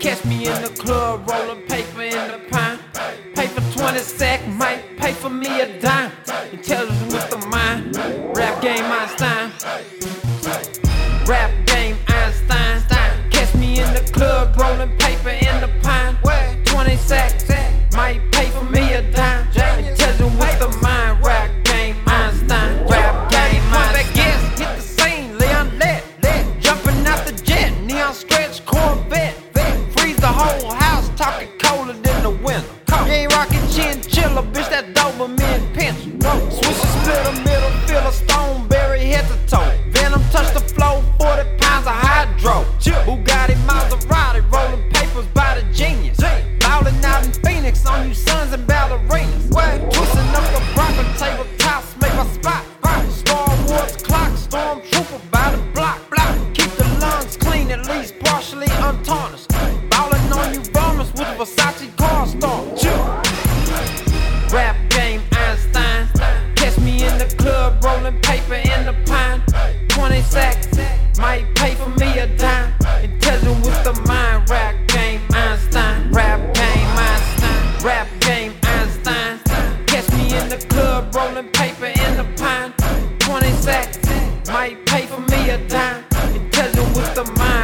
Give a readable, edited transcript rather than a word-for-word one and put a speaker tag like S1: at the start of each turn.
S1: Catch me in the club, rolling paper in the pine. Pay for 20 sec, might pay for me a dime. Intelligence with the mind, rap game Einstein. Rap game Einstein. Catch me in the club, rolling paper in the pine. 20 sec, might pay for me a dime. Intelligence with the mind, rap game Einstein. Rap game Einstein. Hit the scene, Leon let jumping out the jet, neon stretch Corvette. Freeze the whole house, talking colder than the winter. You ain't rockin' chinchilla, bitch, that Doberman pencil. Switch a splitter, middle filler, Stoneberry head to toe. Venom touch the flow, 40 pounds of hydro. Bugatti, Maserati, rolling papers by the genius. Ballin' out in Phoenix on you sons and ballerinas. Twisting up the Bronco tabletops, make my spot. Star Wars clock, stormtrooper by the block. Keep the lungs clean, at least partially untarnished. Ballin' on you bombers with Versace car star. Rap game Einstein. Catch me in the club, rolling paper in the pine. 20 sacks, might pay for me a dime. Intelligent with the mind, rap game Einstein. Rap game Einstein. Rap game Einstein. Catch me in the club, rolling paper in the pine. 20 sacks, might pay for me a dime. Intelligent with the mind.